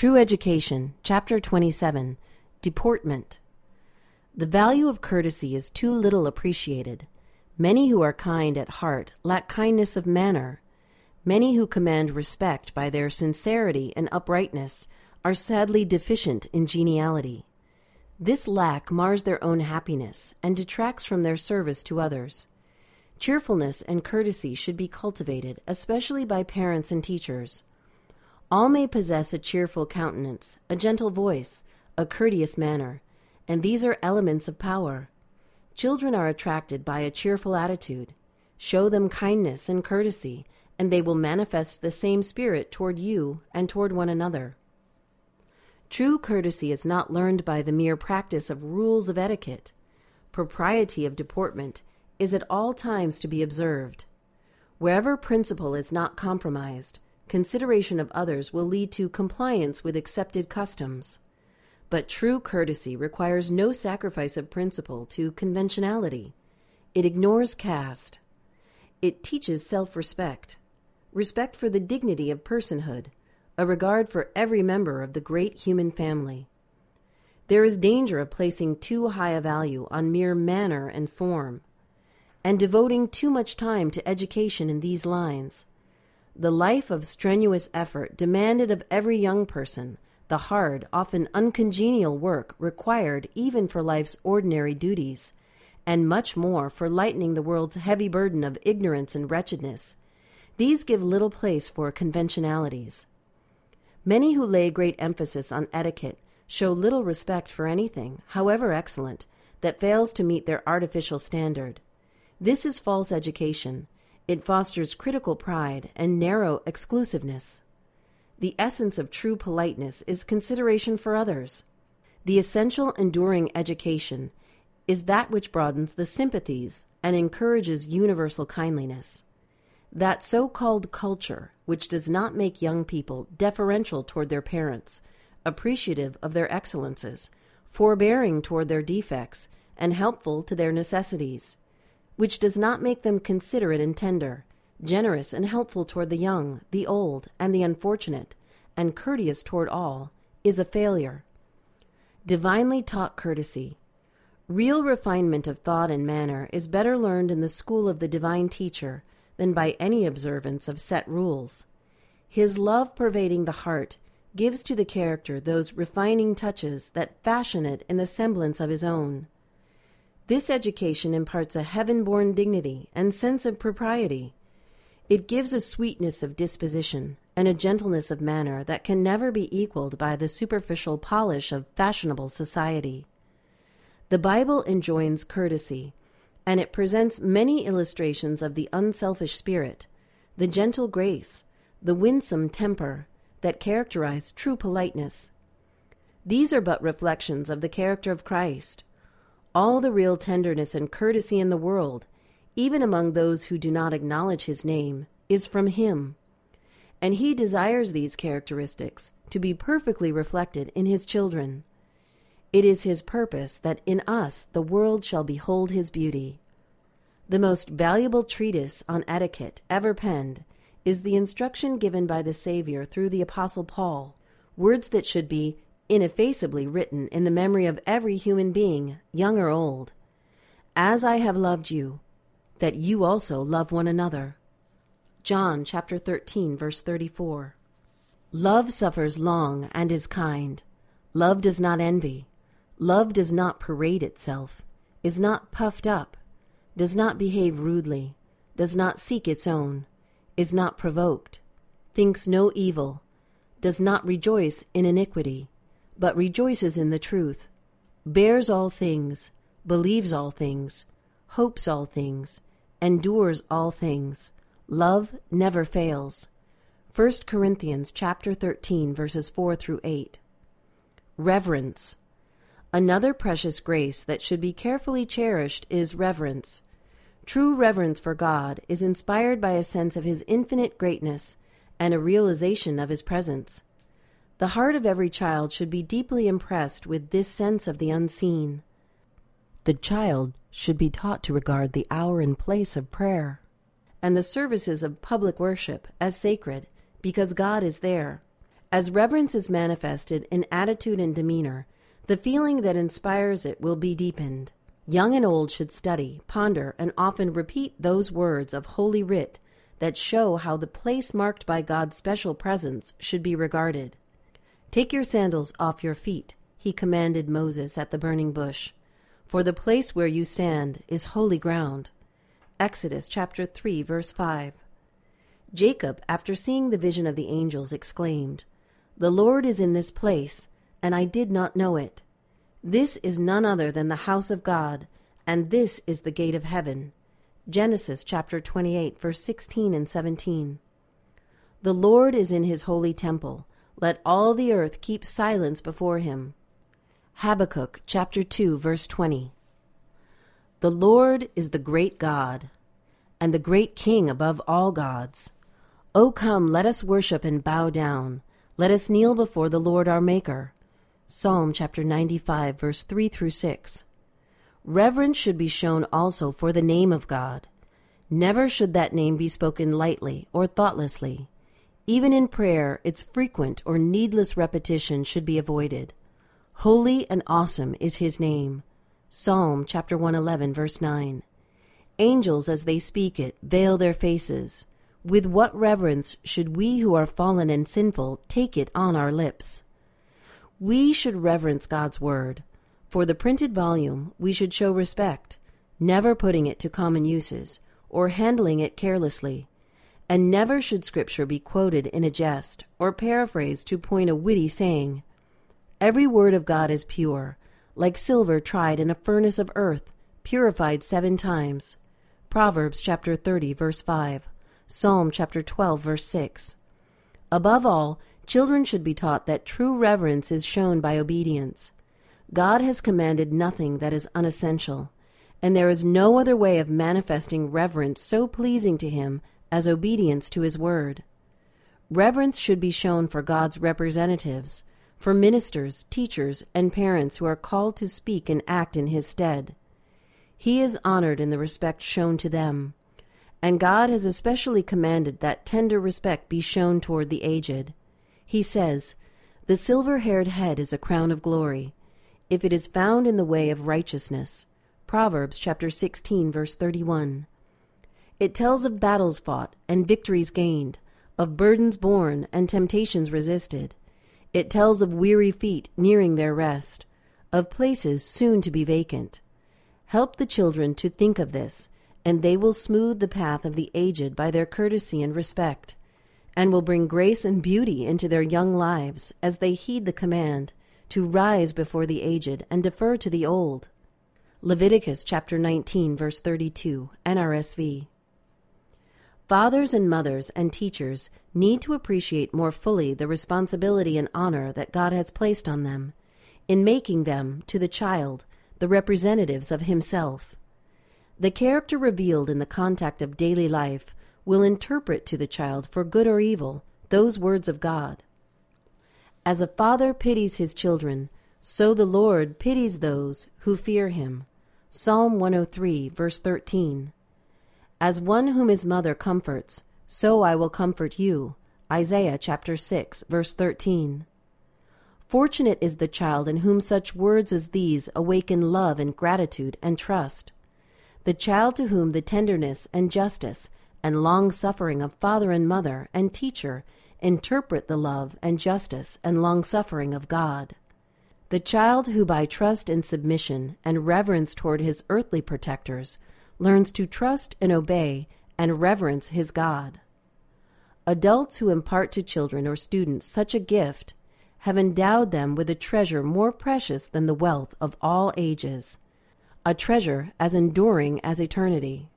True Education, Chapter 27, Deportment. The value of courtesy is too little appreciated. Many who are kind at heart lack kindness of manner. Many who command respect by their sincerity and uprightness are sadly deficient in geniality. This lack mars their own happiness and detracts from their service to others. Cheerfulness and courtesy should be cultivated, especially by parents and teachers. All may possess a cheerful countenance, a gentle voice, a courteous manner, and these are elements of power. Children are attracted by a cheerful attitude. Show them kindness and courtesy, and they will manifest the same spirit toward you and toward one another. True courtesy is not learned by the mere practice of rules of etiquette. Propriety of deportment is at all times to be observed. Wherever principle is not compromised, consideration of others will lead to compliance with accepted customs. But true courtesy requires no sacrifice of principle to conventionality. It ignores caste. It teaches self-respect, respect for the dignity of personhood, a regard for every member of the great human family. There is danger of placing too high a value on mere manner and form, and devoting too much time to education in these lines. The life of strenuous effort demanded of every young person, the hard, often uncongenial work required even for life's ordinary duties, and much more for lightening the world's heavy burden of ignorance and wretchedness. These give little place for conventionalities. Many who lay great emphasis on etiquette show little respect for anything, however excellent, that fails to meet their artificial standard. This is false education. It fosters critical pride and narrow exclusiveness. The essence of true politeness is consideration for others. The essential enduring education is that which broadens the sympathies and encourages universal kindliness. That so-called culture, which does not make young people deferential toward their parents, appreciative of their excellences, forbearing toward their defects, and helpful to their necessities, which does not make them considerate and tender, generous and helpful toward the young, the old, and the unfortunate, and courteous toward all, is a failure. Divinely taught courtesy. Real refinement of thought and manner is better learned in the school of the divine teacher than by any observance of set rules. His love pervading the heart gives to the character those refining touches that fashion it in the semblance of his own. This education imparts a heaven-born dignity and sense of propriety. It gives a sweetness of disposition and a gentleness of manner that can never be equaled by the superficial polish of fashionable society. The Bible enjoins courtesy, and it presents many illustrations of the unselfish spirit, the gentle grace, the winsome temper that characterize true politeness. These are but reflections of the character of Christ. All the real tenderness and courtesy in the world, even among those who do not acknowledge his name, is from him. And he desires these characteristics to be perfectly reflected in his children. It is his purpose that in us the world shall behold his beauty. The most valuable treatise on etiquette ever penned is the instruction given by the Savior through the Apostle Paul, words that should be ineffaceably written in the memory of every human being, young or old. As I have loved you, that you also love one another. John chapter 13, verse 34. Love suffers long and is kind. Love does not envy. Love does not parade itself, is not puffed up, does not behave rudely, does not seek its own, is not provoked, thinks no evil, does not rejoice in iniquity, but rejoices in the truth, bears all things, believes all things, hopes all things, endures all things. Love never fails. 1 Corinthians chapter 13, verses 4 through 8. Reverence. Another precious grace that should be carefully cherished is reverence. True reverence for God is inspired by a sense of his infinite greatness and a realization of his presence. The heart of every child should be deeply impressed with this sense of the unseen. The child should be taught to regard the hour and place of prayer and the services of public worship as sacred because God is there, As reverence is manifested in attitude and demeanor, the feeling that inspires it will be deepened. Young and old should study, ponder, and often repeat those words of Holy Writ that show how the place marked by God's special presence should be regarded. "Take your sandals off your feet," he commanded Moses at the burning bush, "for the place where you stand is holy ground." Exodus chapter 3, verse 5. Jacob, after seeing the vision of the angels, exclaimed, "The Lord is in this place, and I did not know it. This is none other than the house of God, and this is the gate of heaven." Genesis chapter 28, verse 16 and 17. The Lord is in his holy temple. Let all the earth keep silence before him. Habakkuk chapter 2, verse 20. The Lord is the great God, and the great King above all gods. O come, let us worship and bow down. Let us kneel before the Lord our Maker. Psalm chapter 95, verse 3 through 6. Reverence should be shown also for the name of God. Never should that name be spoken lightly or thoughtlessly. Even in prayer, its frequent or needless repetition should be avoided. Holy and awesome is his name. Psalm chapter 111, verse 9. Angels, as they speak it, veil their faces. With what reverence should we who are fallen and sinful take it on our lips? We should reverence God's word. For the printed volume, we should show respect, never putting it to common uses or handling it carelessly. And never should Scripture be quoted in a jest or paraphrased to point a witty saying. Every word of God is pure, like silver tried in a furnace of earth, purified 7 times. Proverbs chapter 30, verse 5. Psalm chapter 12, verse 6. Above all, children should be taught that true reverence is shown by obedience. God has commanded nothing that is unessential, and there is no other way of manifesting reverence so pleasing to him as obedience to his word. Reverence should be shown for God's representatives, for ministers, teachers, and parents who are called to speak and act in his stead. He is honored in the respect shown to them, and God has especially commanded that tender respect be shown toward the aged. He says, "The silver-haired head is a crown of glory, if it is found in the way of righteousness." Proverbs chapter 16, verse 31. It tells of battles fought and victories gained, of burdens borne and temptations resisted. It tells of weary feet nearing their rest, of places soon to be vacant. Help the children to think of this, and they will smooth the path of the aged by their courtesy and respect, and will bring grace and beauty into their young lives as they heed the command to rise before the aged and defer to the old. Leviticus chapter 19, verse 32, NRSV. Fathers and mothers and teachers need to appreciate more fully the responsibility and honor that God has placed on them, in making them, to the child, the representatives of himself. The character revealed in the contact of daily life will interpret to the child, for good or evil, those words of God. As a father pities his children, so the Lord pities those who fear him. Psalm 103, verse 13. As one whom his mother comforts, so I will comfort you. Isaiah chapter 6, verse 13. Fortunate is the child in whom such words as these awaken love and gratitude and trust. The child to whom the tenderness and justice and long-suffering of father and mother and teacher interpret the love and justice and long-suffering of God. The child who by trust and submission and reverence toward his earthly protectors learns to trust and obey and reverence his God. Adults who impart to children or students such a gift have endowed them with a treasure more precious than the wealth of all ages, a treasure as enduring as eternity.